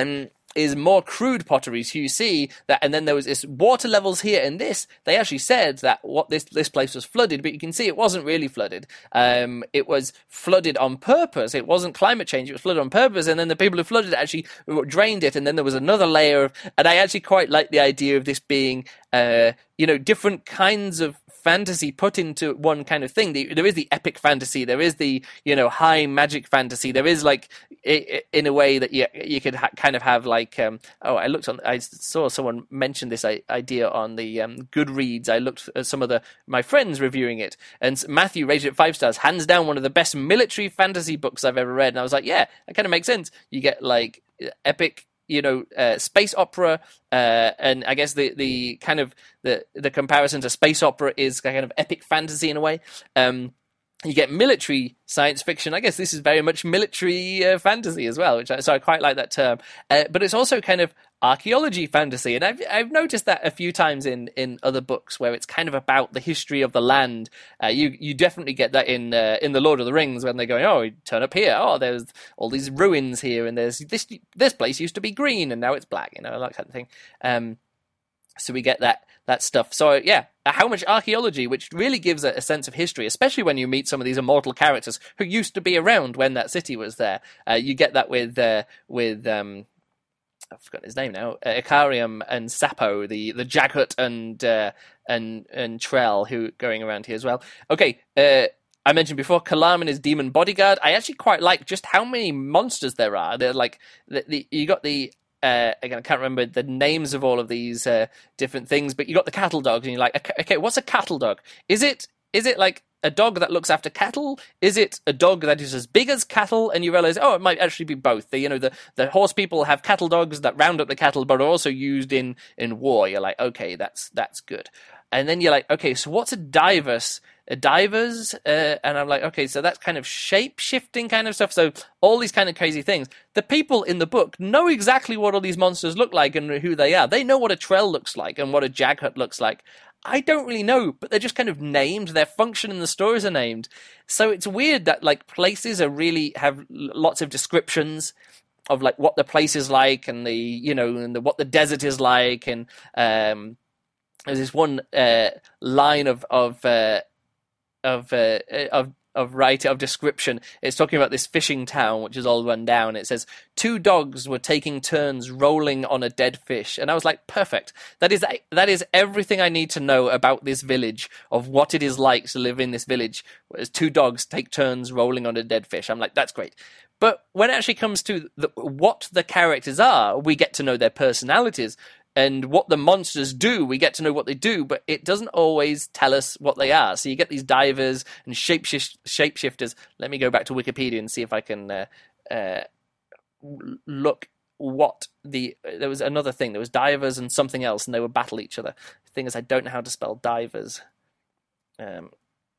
is more crude pottery. So you see that, and then there was this water levels here. In this, they actually said that what this this place was flooded, but you can see it wasn't really flooded. Um, it was flooded on purpose. It wasn't climate change. It was flooded on purpose, and then the people who flooded it actually drained it, and then there was another layer of. And I actually quite like the idea of this being, uh, you know, different kinds of fantasy put into one kind of thing. There is the epic fantasy. There is the, you know, high magic fantasy. There is like, in a way that you you could ha- kind of have like, um, oh, I looked on, I saw someone mention this idea on the um, Goodreads. I looked at some of the my friends reviewing it, and Matthew rated it five stars, hands down one of the best military fantasy books I've ever read. And I was like, yeah, that kind of makes sense. You get like epic, you know, uh, space opera, uh, and I guess the, the kind of the, the comparison to space opera is kind of epic fantasy in a way. Um, you get military science fiction. I guess this is very much military uh, fantasy as well, which I, so I quite like that term. Uh, but it's also kind of archaeology fantasy, and I've I've noticed that a few times in, in other books where it's kind of about the history of the land. Uh, you you definitely get that in uh, in the Lord of the Rings when they're going, oh, you turn up here, oh, there's all these ruins here, and there's this this place used to be green and now it's black, you know, that kind of thing. Um, so we get that that stuff. So yeah, how much archaeology, which really gives a, a sense of history, especially when you meet some of these immortal characters who used to be around when that city was there. Uh, you get that with uh, with um, I've forgotten his name now, uh, Icarium and Sappho, the the Jaghut and uh, and and Trell, who going around here as well. Okay. Uh, I mentioned before, Kalam and his demon bodyguard. I actually quite like just how many monsters there are. They're like the, the you got the. Uh, again, I can't remember the names of all of these uh, different things, but you got the cattle dogs, and you're like, okay, what's a cattle dog? Is it is it like a dog that looks after cattle? Is it a dog that is as big as cattle? And you realize, oh, it might actually be both. The, you know, the, the horse people have cattle dogs that round up the cattle, but are also used in, in war. You're like, okay, that's that's good. And then you're like, okay, so what's a divers? A divers? Uh, and I'm like, okay, so that's kind of shape-shifting kind of stuff. So all these kind of crazy things. The people in the book know exactly what all these monsters look like and who they are. They know what a Trell looks like and what a Jaghut looks like. I don't really know, but they're just kind of named. Their function in the stories are named. So it's weird that like places are really have lots of descriptions of like what the place is like and the, you know, and the, what the desert is like. And um, there's this one uh, line of of uh, of uh, of of right of description. It's talking about this fishing town, which is all run down. It says two dogs were taking turns rolling on a dead fish, and I was like, perfect. That is that is everything I need to know about this village, of what it is like to live in this village. Whereas two dogs take turns rolling on a dead fish. I'm like, that's great. But when it actually comes to the, what the characters are, we get to know their personalities. And what the monsters do, we get to know what they do, but it doesn't always tell us what they are. So you get these divers and shapeshift- shapeshifters. Let me go back to Wikipedia and see if I can uh, uh, look what the... There was another thing. There was divers and something else, and they would battle each other. The thing is, I don't know how to spell divers. Um,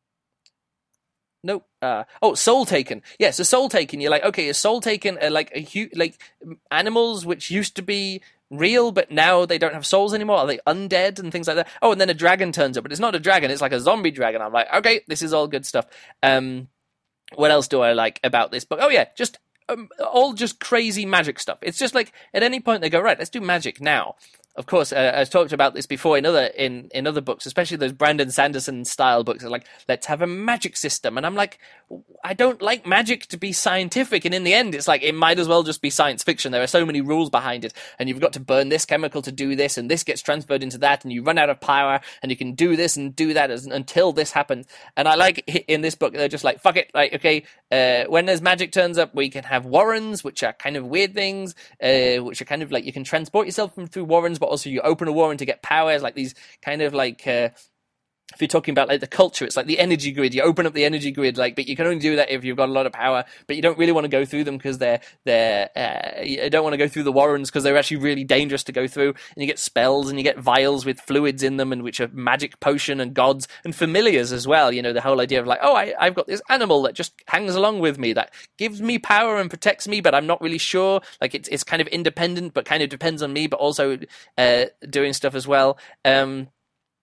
Nope. Uh, oh, Soul Taken. Yeah, so Soul Taken. You're like, okay, is Soul Taken uh, like a hu- like animals which used to be real, but now they don't have souls anymore? Are they undead and things like that? Oh, and then a dragon turns up, but it's not a dragon. It's like a zombie dragon. I'm like, okay, this is all good stuff. Um, what else do I like about this book? Oh yeah, just um, all just crazy magic stuff. It's just like at any point they go, right, let's do magic now. Of course, uh, I've talked about this before in other in, in other books, especially those Brandon Sanderson style books. They're like, let's have a magic system, and I'm like, I don't like magic to be scientific. And in the end, it's like it might as well just be science fiction. There are so many rules behind it, and you've got to burn this chemical to do this, and this gets transferred into that, and you run out of power, and you can do this and do that as, until this happens. And I like in this book, they're just like, fuck it, like okay, uh, when there's magic turns up, we can have warrens, which are kind of weird things, uh, which are kind of like you can transport yourself from, through warrens, but also you open a warren to get powers, like these kind of like uh, if you're talking about like the culture, it's like the energy grid. You open up the energy grid, like, but you can only do that if you've got a lot of power. But you don't really want to go through them because they're they're uh, you don't want to go through the warrens because they're actually really dangerous to go through. And you get spells and you get vials with fluids in them, and which are magic potion and gods and familiars as well. You know, the whole idea of like, oh, I, I've got this animal that just hangs along with me that gives me power and protects me, but I'm not really sure. Like it's it's kind of independent, but kind of depends on me, but also uh, doing stuff as well. Um,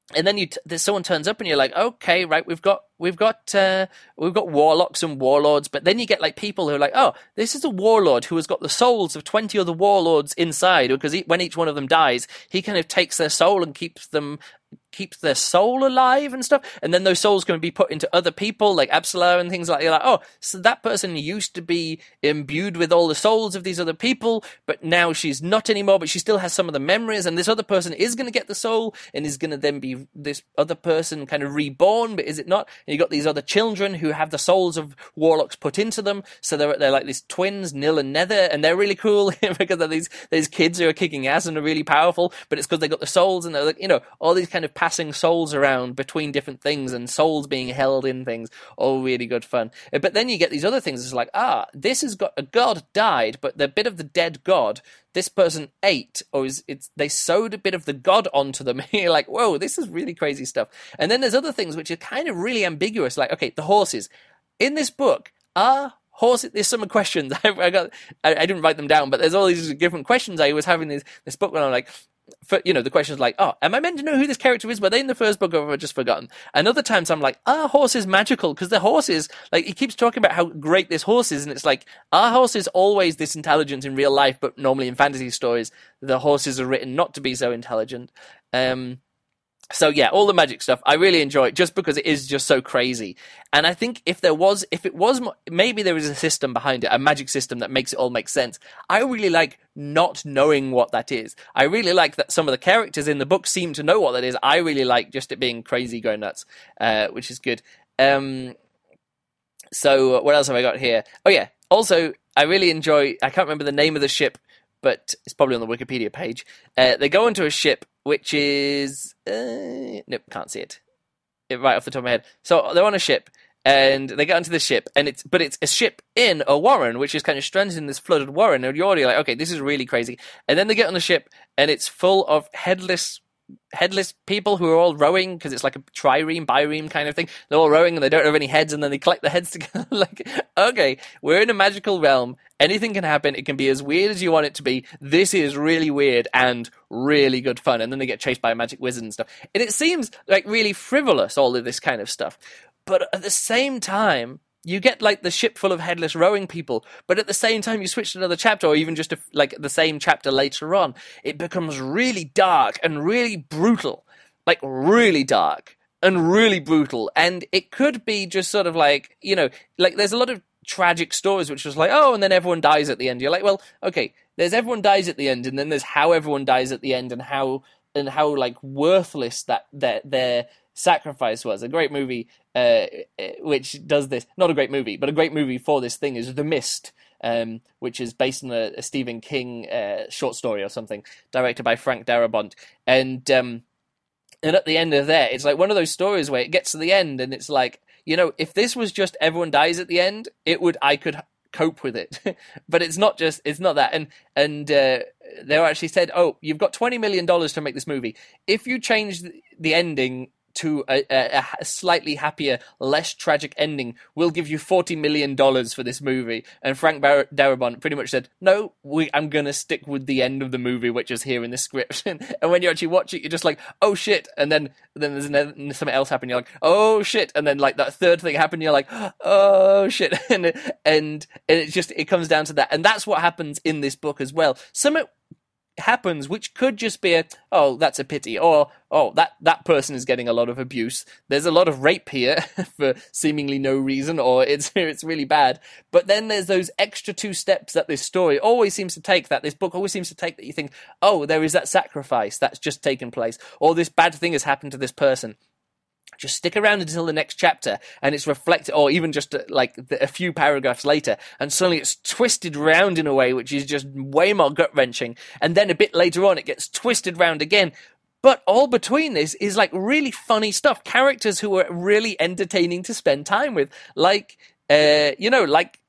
and then you t- there's someone turns up and you're like, okay, right, we've got we've got uh, we've got warlocks and warlords, but then you get like people who are like, oh, this is a warlord who has got the souls of twenty other warlords inside, because he, when each one of them dies, he kind of takes their soul and keeps them keeps their soul alive and stuff, and then those souls can be put into other people like Absalom and things like that. You're like, oh, so that person used to be imbued with all the souls of these other people, but now she's not anymore, but she still has some of the memories, and this other person is going to get the soul and is going to then be this other person kind of reborn, but is it not? And you got these other children who have the souls of warlocks put into them, so they're they're like these twins, Nil and Nether, and they're really cool because they're these these kids who are kicking ass and are really powerful, but it's because they got the souls, and they're like, you know, all these kind of passing souls around between different things, and souls being held in things, all really good fun. But then you get these other things, it's like, ah, this has got a god died, but the bit of the dead god this person ate, or is it's they sewed a bit of the god onto them. You're like, whoa, this is really crazy stuff. And then there's other things which are kind of really ambiguous, like, okay, the horses. In this book, are horses, there's some questions, I, I got, I, I didn't write them down, but there's all these different questions. I was having this, this book when I'm like, for, you know, the question's like, oh, am I meant to know who this character is? Were they in the first book, or have I just forgotten? And other times I'm like, are horses magical? Because the horses, like, he keeps talking about how great this horse is, and it's like, are horses always this intelligent in real life, but normally in fantasy stories, the horses are written not to be so intelligent. Um, So yeah, all the magic stuff, I really enjoy it just because it is just so crazy. And I think if there was, if it was, maybe there is a system behind it, a magic system that makes it all make sense. I really like not knowing what that is. I really like that some of the characters in the book seem to know what that is. I really like just it being crazy, going nuts, uh, which is good. Um, so what else have I got here? Oh yeah, also, I really enjoy, I can't remember the name of the ship, but it's probably on the Wikipedia page. Uh, they go into a ship, which is... Uh, nope, can't see it. it. Right off the top of my head. So they're on a ship, and they get onto the ship, and it's but it's a ship in a warren, which is kind of stranded in this flooded warren, and you're already like, okay, this is really crazy. And then they get on the ship, and it's full of headless... headless people who are all rowing, because it's like a trireme, bireme kind of thing. They're all rowing and they don't have any heads, and then they collect the heads together. Like, okay, we're in a magical realm. Anything can happen. It can be as weird as you want it to be. This is really weird and really good fun. And then they get chased by a magic wizard and stuff. And it seems like really frivolous, all of this kind of stuff. But at the same time, you get like the ship full of headless rowing people, but at the same time you switch to another chapter, or even just a, like the same chapter later on, it becomes really dark and really brutal, like really dark and really brutal. And it could be just sort of like, you know, like there's a lot of tragic stories which was like, oh, and then everyone dies at the end. You're like, well, okay, there's everyone dies at the end, and then there's how everyone dies at the end, and how and how like worthless that their their sacrifice was. A great movie uh, which does this, not a great movie, but a great movie for this thing is The Mist, um, which is based on a, a Stephen King uh, short story or something, directed by Frank Darabont. And um, and at the end of that, it's like one of those stories where it gets to the end, and it's like, you know, if this was just everyone dies at the end, it would I could cope with it. But it's not just, it's not that. And and uh, they actually said, oh, you've got twenty million dollars to make this movie. If you change the, the ending to a, a, a slightly happier, less tragic ending, we'll give you forty million dollars for this movie. And Frank Bar- Darabont pretty much said, no, we, I'm going to stick with the end of the movie, which is here in the script. And when you actually watch it, you're just like, oh shit. And then, then there's another, something else happened. You're like, oh shit. And then like that third thing happened. You're like, oh shit. and, and, and it just, it comes down to that. And that's what happens in this book as well. Some happens which could just be a, oh, that's a pity, or oh, that that person is getting a lot of abuse, there's a lot of rape here for seemingly no reason, or it's it's really bad. But then there's those extra two steps that this story always seems to take, that this book always seems to take, that you think, oh, there is that sacrifice that's just taken place, or this bad thing has happened to this person. Just stick around until the next chapter, and it's reflected, or even just uh, like a few paragraphs later, and suddenly it's twisted round in a way which is just way more gut-wrenching, and then a bit later on it gets twisted round again. But all between this is like really funny stuff, characters who are really entertaining to spend time with, like, uh, you know, like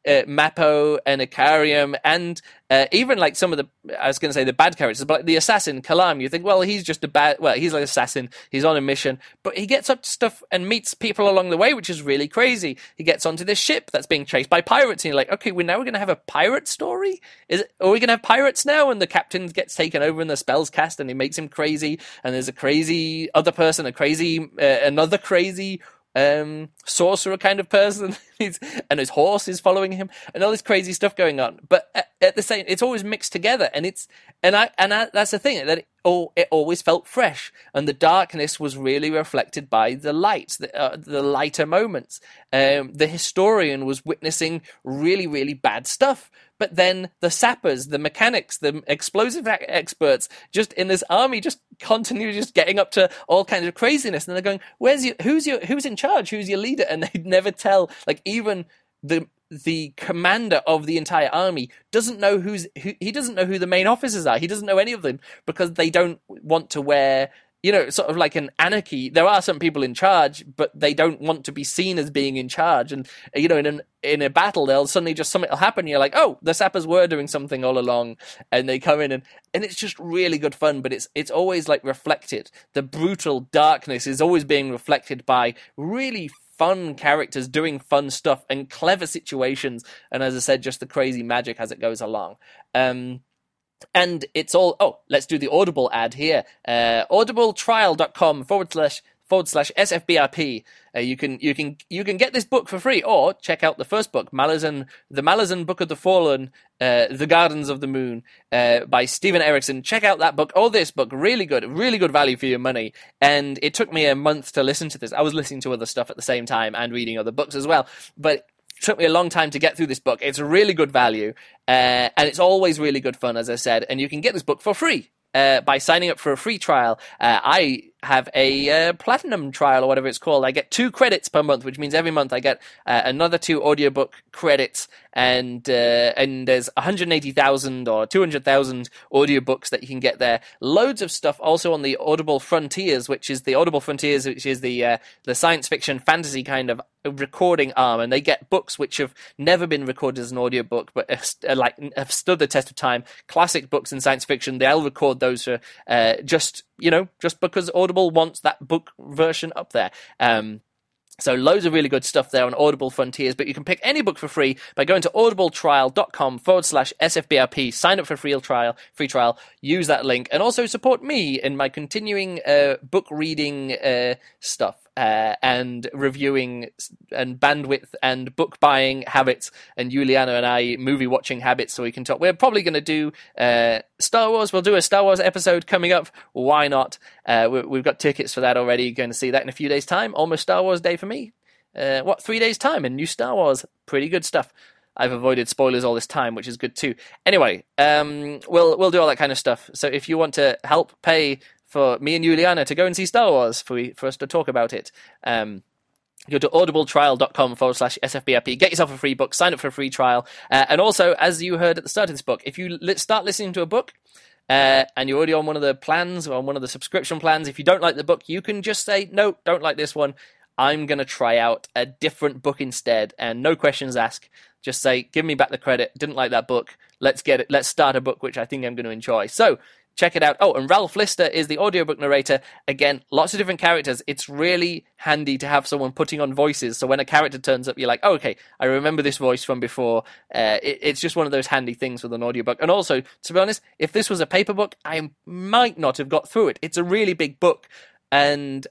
uh, Mappo and Ikariam, and uh, even like some of the, I was going to say the bad characters, but the assassin, Kalam, you think, well, he's just a bad, well, he's like an assassin, he's on a mission, but he gets up to stuff and meets people along the way, which is really crazy. He gets onto this ship that's being chased by pirates, and you're like, okay, well, now we're going to have a pirate story? Is it, are we going to have pirates now? And the captain gets taken over and the spell's cast, and he makes him crazy, and there's a crazy other person, a crazy, uh, another crazy Um, sorcerer kind of person, He's, and his horse is following him, and all this crazy stuff going on. But at, at the same, it's always mixed together, and it's and I and I, that's the thing, that it, oh, it always felt fresh, and the darkness was really reflected by the light, the, uh, the lighter moments. Um, the historian was witnessing really, really bad stuff. But then the sappers, the mechanics, the explosive experts, just in this army, just continue just getting up to all kinds of craziness. And they're going, "Where's your? Who's your? Who's in charge? Who's your leader?" And they'd never tell. Like even the the commander of the entire army doesn't know who's who. He doesn't know who the main officers are. He doesn't know any of them because they don't want to wear. You know, sort of like an anarchy. There are some people in charge, but they don't want to be seen as being in charge. And, you know, in an, in a battle, they'll suddenly just, something will happen. And you're like, oh, the sappers were doing something all along. And they come in and, and it's just really good fun, but it's, it's always like reflected. The brutal darkness is always being reflected by really fun characters doing fun stuff and clever situations. And as I said, just the crazy magic as it goes along. Um, And it's all, oh, let's do the Audible ad here. Uh, audibletrial.com forward slash forward slash SFBRP. Uh, you can you can you can get this book for free, or check out the first book, Malazan, the Malazan Book of the Fallen, uh, The Gardens of the Moon, uh, by Stephen Erickson. Check out that book, or this book. Really good, really good value for your money. And it took me a month to listen to this. I was listening to other stuff at the same time and reading other books as well, but took me a long time to get through this book. It's really good value, uh, and it's always really good fun, as I said, and you can get this book for free uh, by signing up for a free trial. Uh, I have a uh, platinum trial, or whatever it's called. I get two credits per month, which means every month I get uh, another two audiobook credits, and uh, and there's one hundred eighty thousand or two hundred thousand audiobooks that you can get there. Loads of stuff also on the Audible Frontiers, which is the Audible Frontiers, which is the uh, the science fiction fantasy kind of recording arm, and they get books which have never been recorded as an audiobook, but uh, like have stood the test of time. Classic books in science fiction, they'll record those for uh, just, you know, just because Audible wants that book version up there. Um, So loads of really good stuff there on Audible Frontiers, but you can pick any book for free by going to audibletrial.com forward slash SFBRP, sign up for a free trial, free trial, use that link, and also support me in my continuing uh, book reading uh, stuff. Uh, and reviewing and bandwidth and book buying habits, and Juliana and I movie watching habits, so we can talk. We're probably going to do uh, Star Wars. We'll do a Star Wars episode coming up. Why not? Uh, we, we've got tickets for that already. Going to see that in a few days' time. Almost Star Wars Day for me. Uh, what, three days' time and new Star Wars. Pretty good stuff. I've avoided spoilers all this time, which is good too. Anyway, um, we'll we'll do all that kind of stuff. So if you want to help pay for me and Juliana to go and see Star Wars for, we, for us to talk about it, um, go to audibletrial.com forward slash SFBRP, get yourself a free book, sign up for a free trial, uh, and also, as you heard at the start of this book, if you li- start listening to a book, uh, and you're already on one of the plans, or on one of the subscription plans, if you don't like the book, you can just say, no, don't like this one, I'm going to try out a different book instead, and no questions asked. Just say, give me back the credit, didn't like that book, let's get it, let's start a book which I think I'm going to enjoy. So, check it out. Oh, and Ralph Lister is the audiobook narrator. Again, lots of different characters. It's really handy to have someone putting on voices. So when a character turns up, you're like, oh, okay, I remember this voice from before. Uh, it, it's just one of those handy things with an audiobook. And also, to be honest, if this was a paper book, I might not have got through it. It's a really big book. And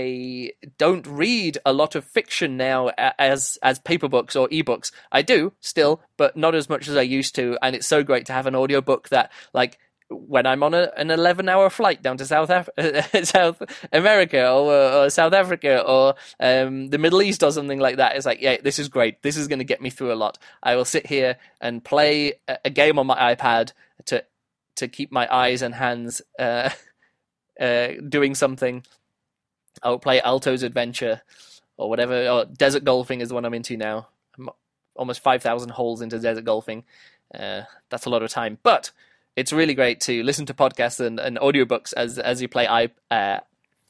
I don't read a lot of fiction now as as paper books or ebooks. I do, still, but not as much as I used to. And it's so great to have an audiobook that, like, when I'm on a, an eleven-hour flight down to South Af- South America or, or South Africa or um, the Middle East or something like that, it's like, yeah, this is great. This is going to get me through a lot. I will sit here and play a, a game on my iPad to to keep my eyes and hands uh, uh, doing something. I'll play Alto's Adventure or whatever. Or Desert Golfing is the one I'm into now. I'm almost five thousand holes into Desert Golfing. Uh, that's a lot of time. But it's really great to listen to podcasts and, and audiobooks as as you play I, uh,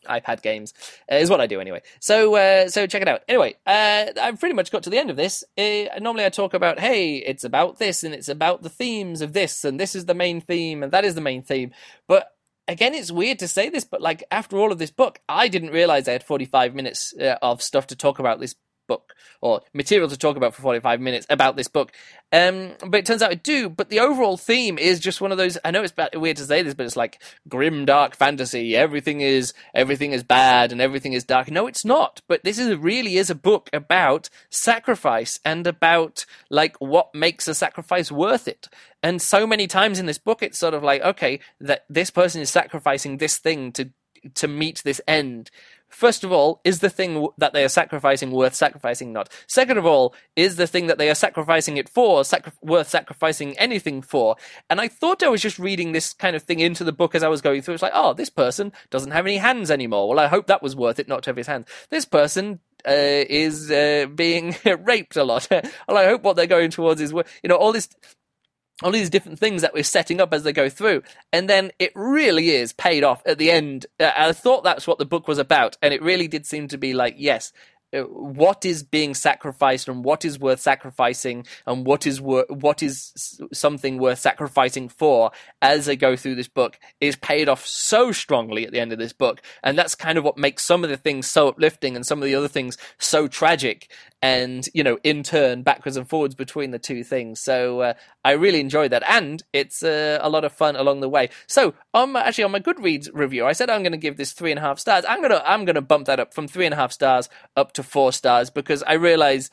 iPad games, uh, is what I do anyway. So uh, so check it out. Anyway, uh, I've pretty much got to the end of this. Uh, normally I talk about, hey, it's about this, and it's about the themes of this, and this is the main theme, and that is the main theme. But again, it's weird to say this, but like after all of this book, I didn't realize I had forty-five minutes uh, of stuff to talk about this book, or material to talk about for forty-five minutes about this book. Um, but it turns out I do, but the overall theme is just one of those, I know it's bad, weird to say this, but it's like grim, dark fantasy. Everything is, everything is bad and everything is dark. No, it's not. But this is really is a book about sacrifice and about like what makes a sacrifice worth it. And so many times in this book, it's sort of like, okay, that this person is sacrificing this thing to to meet this end. First of all, is the thing that they are sacrificing worth sacrificing? Not. Second of all, is the thing that they are sacrificing it for sacri- worth sacrificing anything for? And I thought I was just reading this kind of thing into the book as I was going through. It's like, oh, this person doesn't have any hands anymore. Well, I hope that was worth it not to have his hands. This person uh, is uh, being raped a lot. Well, I hope what they're going towards is, you know, all this... all these different things that we're setting up as they go through. And then it really is paid off at the end. Uh, I thought that's what the book was about. And it really did seem to be like, yes, uh, what is being sacrificed and what is worth sacrificing and what is wor- what is something worth sacrificing for as they go through this book is paid off so strongly at the end of this book. And that's kind of what makes some of the things so uplifting and some of the other things so tragic. And, you know, in turn, backwards and forwards between the two things. So uh, I really enjoyed that. And it's uh, a lot of fun along the way. So, um, actually, on my Goodreads review, I said I'm going to give this three and a half stars. I'm going to I'm going to bump that up from three and a half stars up to four stars because I realize,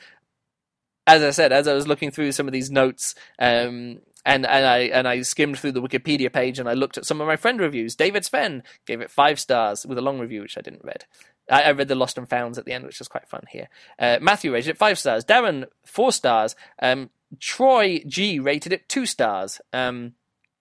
as I said, as I was looking through some of these notes, um, and, and I and I skimmed through the Wikipedia page and I looked at some of my friend reviews. David Sven gave it five stars with a long review, which I didn't read. I read the Lost and Founds at the end, which was quite fun here. Uh, Matthew rated it five stars. Darren, four stars. Um, Troy G rated it two stars. Um,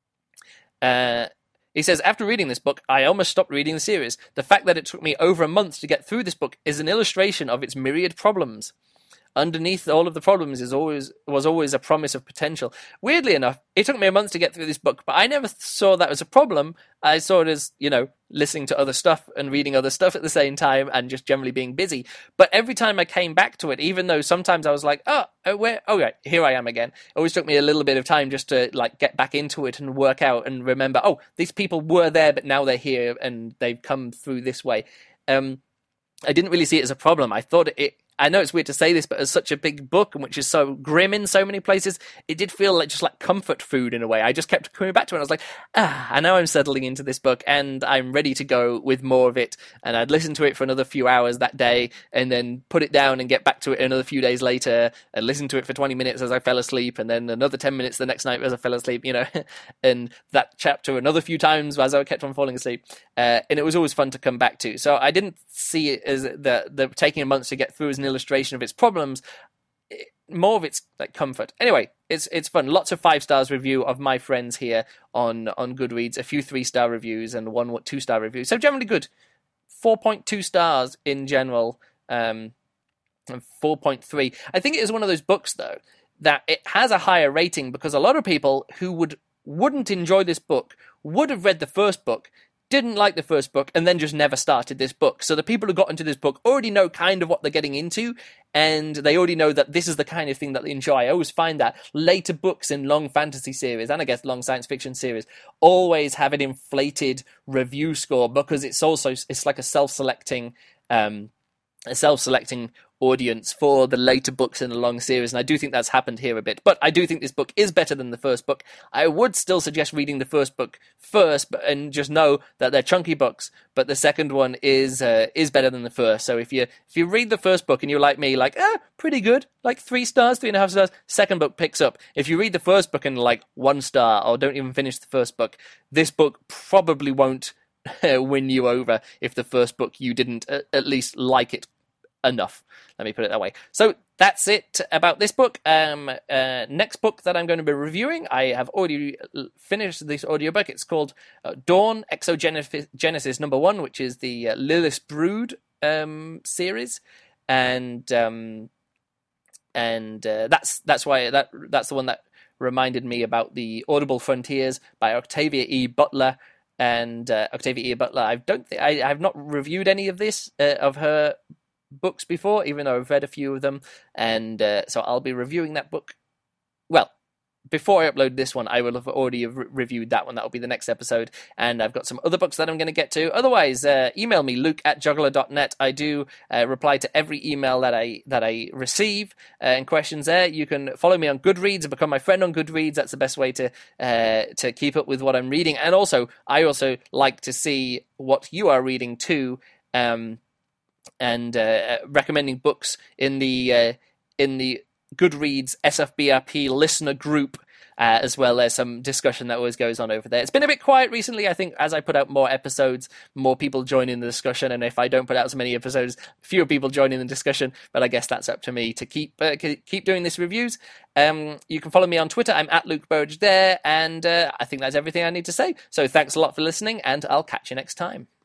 uh, he says, after reading this book, I almost stopped reading the series. The fact that it took me over a month to get through this book is an illustration of its myriad problems. Underneath all of the problems is always was always a promise of potential. Weirdly enough, it took me a month to get through this book, but I never saw that as a problem. I saw it as, you know, listening to other stuff and reading other stuff at the same time and just generally being busy. But every time I came back to it, even though sometimes I was like, oh, where, oh, right, here I am again. It always took me a little bit of time just to like get back into it and work out and remember, oh, these people were there, but now they're here and they've come through this way. Um, I didn't really see it as a problem. I thought it... I know it's weird to say this, but as such a big book, which is so grim in so many places, it did feel like just like comfort food in a way. I just kept coming back to it. And I was like, ah, I know I'm settling into this book and I'm ready to go with more of it. And I'd listen to it for another few hours that day and then put it down and get back to it another few days later and listen to it for twenty minutes as I fell asleep and then another ten minutes the next night as I fell asleep, you know, and that chapter another few times as I kept on falling asleep. Uh, and it was always fun to come back to. So I didn't see it as the, the taking a month to get through as an illustration of its problems, more of its like comfort. Anyway, it's it's fun. Lots of five stars review of my friends here on on Goodreads. A few three star reviews and one two star reviews. So generally good. Four point two stars in general. Um, and four point three. I think it is one of those books though that it has a higher rating because a lot of people who would wouldn't enjoy this book would have read the first book, didn't like the first book, and then just never started this book. So the people who got into this book already know kind of what they're getting into, and they already know that this is the kind of thing that they enjoy. I always find that later books in long fantasy series, and I guess long science fiction series, always have an inflated review score because it's also, it's like a self-selecting, um, a self-selecting audience for the later books in a long series, and I do think that's happened here a bit. But I do think this book is better than the first book. I would still suggest reading the first book first, but and just know that they're chunky books. But the second one is uh, is better than the first. So if you if you read the first book and you're like me, like ah, pretty good, like three stars, three and a half stars, second book picks up. If you read the first book and like one star or don't even finish the first book, this book probably won't win you over if the first book you didn't uh, at least like it enough. Let me put it that way. So that's it about this book. Um, uh, next book that I'm going to be reviewing, I have already finished this audiobook. It's called uh, Dawn Exogenesis number one, which is the uh, Lilith Brood um, series, and um, and uh, that's that's why that that's the one that reminded me about the Audible Frontiers by Octavia E. Butler. and uh, Octavia E. Butler. I don't think I have not reviewed any of this uh, of her books before, even though I've read a few of them, and uh, so I'll be reviewing that book. Well, before I upload this one, I will have already have re- reviewed that one. That'll be the next episode, and I've got some other books that I'm going to get to. Otherwise, uh, email me, luke at juggler dot net. I do uh, reply to every email that I that I receive uh, and questions there. You can follow me on Goodreads and become my friend on Goodreads. That's the best way to uh, to keep up with what I'm reading. And also, I also like to see what you are reading too, um, and uh, recommending books in the uh, in the Goodreads S F B R P listener group, uh, as well as some discussion that always goes on over there. It's been a bit quiet recently. I think as I put out more episodes, more people join in the discussion, and if I don't put out so many episodes, fewer people join in the discussion, but I guess that's up to me to keep uh, keep doing these reviews. Um, you can follow me on Twitter. I'm at Luke Burridge there, and uh, I think that's everything I need to say. So thanks a lot for listening, and I'll catch you next time.